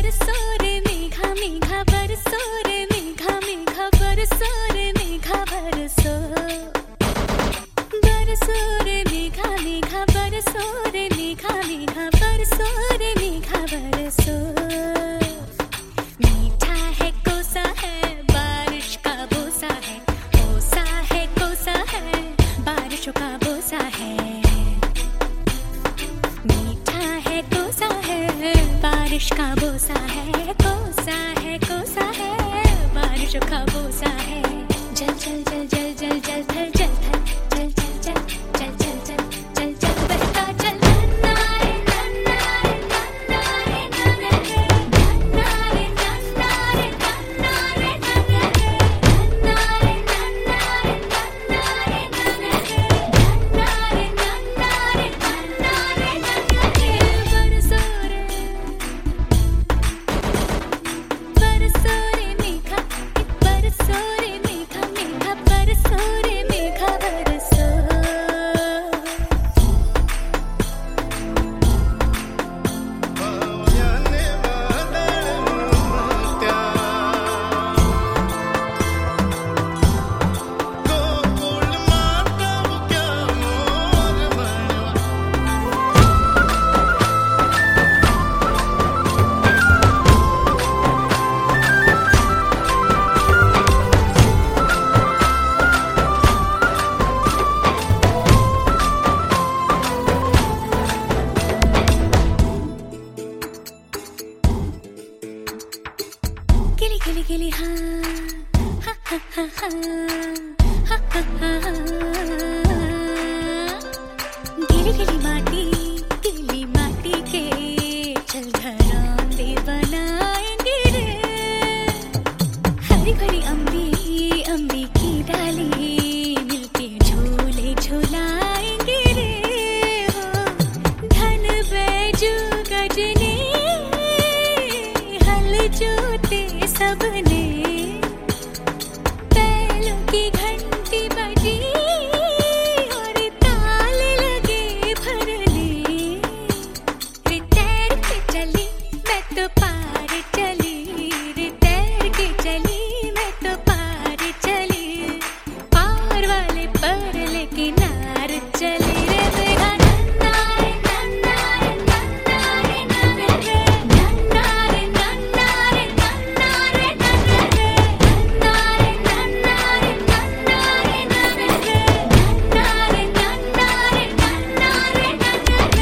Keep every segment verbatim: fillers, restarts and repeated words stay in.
बरसो रे मेघा मेघा बरसो रे मेघा मेघा बरसो रे मेघा बरसो बरसो रे मेघा मेघा बरसो रे मेघा मेघा बरसो रे मेघा बरसो। मीठा है कोसा है बारिश का बोसा है, कोसा है कोसा है बारिशों का बोसा है। मीठा है कोसा है बारिश का बोसा है, कोसा है कोसा है बारिशों का बोसा है। जल जल जल जल जल जल थल जल थल जल जल जल जल जल जल जल जल बहता जल। नन्ना रे नन्ना रे नन्ना रे नन्ना रे नन्ना रे नन्ना रे नन्ना रे नन्ना रे नन्ना रे नन्ना रे नन्ना रे नन्ना रे नन्ना रे नन्ना रे नन्ना रे नन्ना रे। बरसो रे बरसो रे मेघा बरसो रे मेघा मेघा बरसो रे मेघा बरसो। गिली गिली गिली हाँ हा हा हा हा हा हा हा हा। गिली गिली माटी गिली माटी के चल घरौंदे बनाएंगे रे। हरी भरी अम्बी अम्बी की डाली मिलके झूले झूलाएंगे रे। हो धन बैजू गजनी हल जोते सबने, बैलों की घंटी बजी और ताल लगे भरने। रे तैर के चली मैं तो पार चली, रे तैर के चली मैं तो पार चली, पार वाले पर लेके नार चली। रे मेघा नन्ना रे नन्ना रे नन्ना रे नन्ना रे नन्ना रे नन्ना रे नन्ना रे नन्ना रे नन्ना रे नन्ना रे नन्ना रे नन्ना रे नन्ना रे नन्ना रे नन्ना रे नन्ना रे।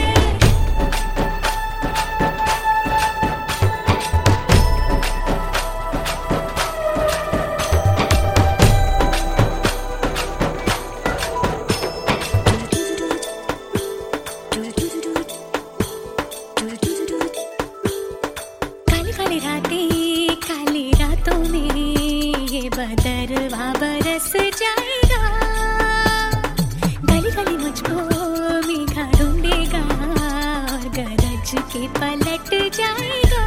काली काली रातें काली रातों में ये बदरवा बरस जाएगा। गली गली मुझको मेघा ढूंढेगा और गरज के पलट जाएगा।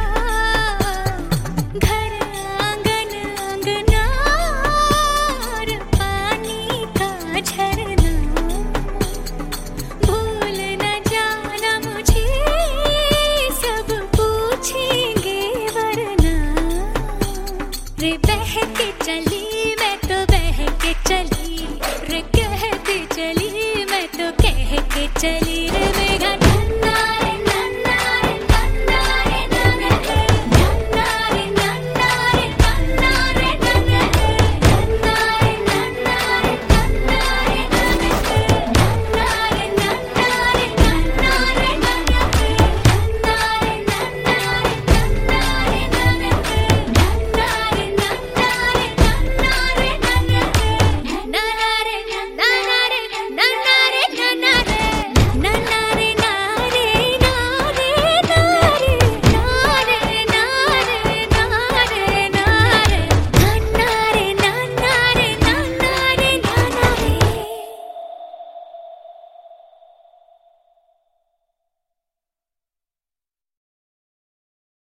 घर आंगन अंगना और पानी का झरना, भूल न जाना मुझे सब पूछेंगे वरना। रे बहके